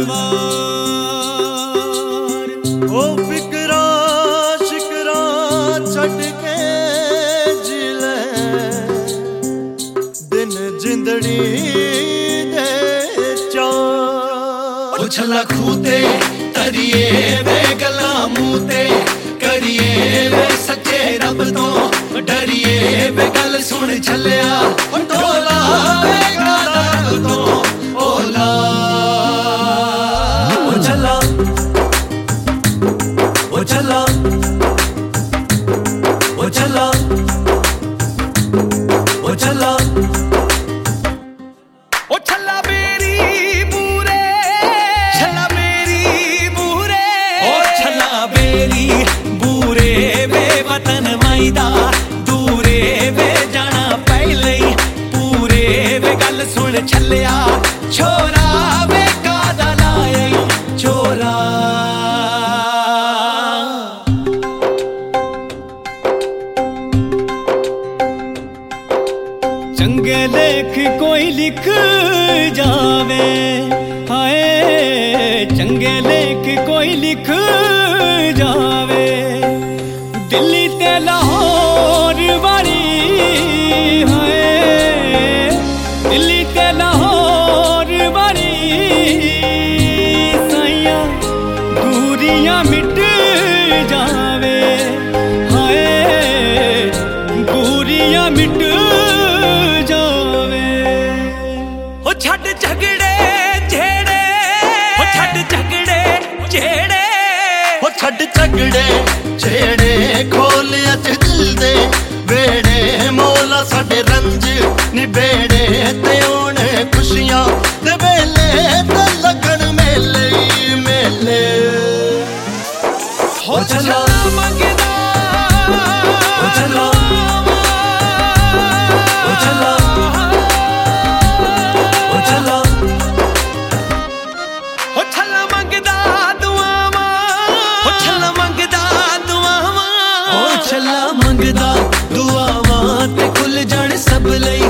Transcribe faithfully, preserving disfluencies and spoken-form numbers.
ओ फिकरा शिकरा छड़ के जिले दिन जिंदड़ी दे चार ओ छला खूते तरिए वे गला मूते करिए वे सच्चे रब तो डरिए वे गल सुन छलिया ढोला वे गादा रब तो ओला ओ छला ओ छला ओ छला ओ छला ओ छला मेरी बूरे छला मेरी बूरे ओ छला मेरी बूरे वे वतन माईदा दूरे वे जाना पहले पूरे वे गल सुन छलिया छोरा वे कादा लाए छोरा चंगे लेख कोई लिख जावे हाय चंगे लेख कोई लिख जावे दिल्ली ते लाहौर वाली हाय दिल्ली ते लाहौर वाली साइया दूरियां मिट जावे हाय दूरियां मिट छड़ झगड़े झेड़े हो छड़ झगड़े झेड़े हो छड़ झगड़े झेड़े खोल अच दिल दे वेड़े मौला साडे रंज निबेड़े ते होने खुशियां दे वेले ते लगन मेले ही मेले हो चला मंगदा हो चला हो चला छला मंगदा दुआवां ते खुल जाने सब लई